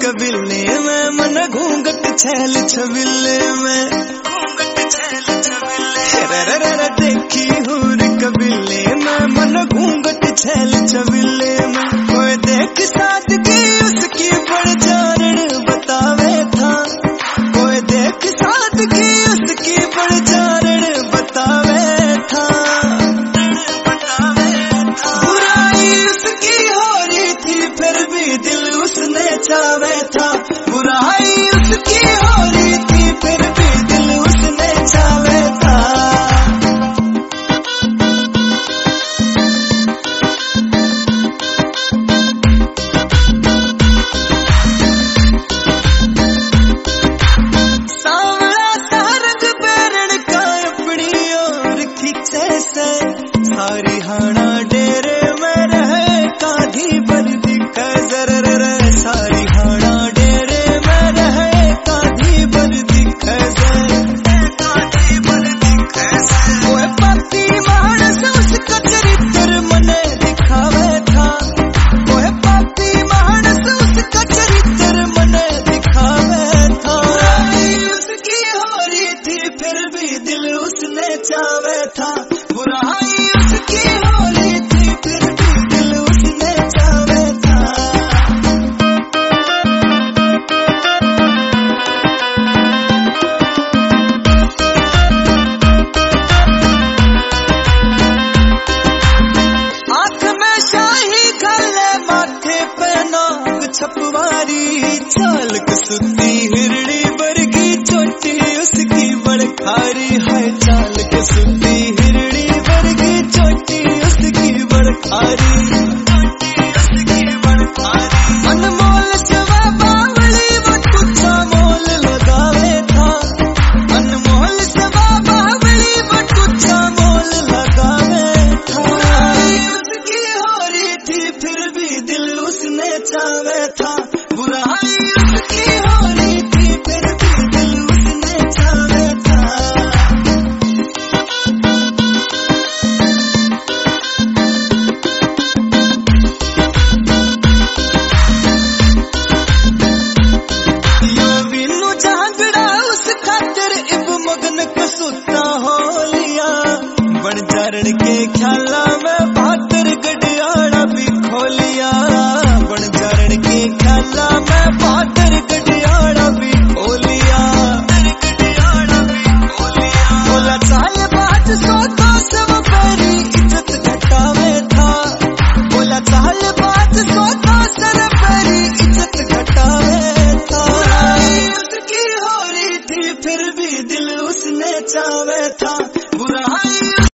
कबीले में, मन घूंघट छैल छबिले में, देखी हूर कबीले में, मन घूंघट छैल छबिले में। कोई देख सादगी उसकी बढ़ चारण बतावे था, कोई देख सादगी उसकी बढ़ चारण बतावे था। बुराई उसकी हो रही थी फिर भी दिल उसने चावे था, बुराई उसकी हो रही थी फिर भी दिल उसने चावे था। सारी हाना डेरे में रहे काधी पर दिखे जर, सारी हाना डेरे में रहे काधी पर दिखे कोई पापी मानस उसका चरित्र मने दिखावे था, कोई पापी मानस उसका चरित्र मने दिखावे था। उसकी हो रही थी फिर भी दिल उसने चावे था, बुराई उसकी हो रही थी फिर भी दिल उसने चावे था। आंख में शाही गले माथे पे नाग छपवारी, चाल कसुती हिरड़ी वर्गी चोटी उसकी बड़खारी है, चाल कसुती हिरड़ी वर्गी चोटी उसकी बड़खारी। अनमोल सवा बावली वो तुझा मोल लगावे था, अनमोल सवा बावली वो तुझा मोल लगावे था। उसकी हो रही थी फिर भी दिल उसने चावे था, बुराई उसकी हो रही थी फिर भी दिल उसने चावे था। बणजारण के ख्याला में बहादुर गडियाड़ा भी खोलिया, बणजारण के ख्याला में बहादुर गडियाड़ा भी खोलिया। बोला चाल बात सोता सब परी इज्जत घटावे था, बोला चाल बात सोता सर परी इज्जत घटावे था। उसकी हो रही थी फिर भी दिल उसने चावे था, बुराई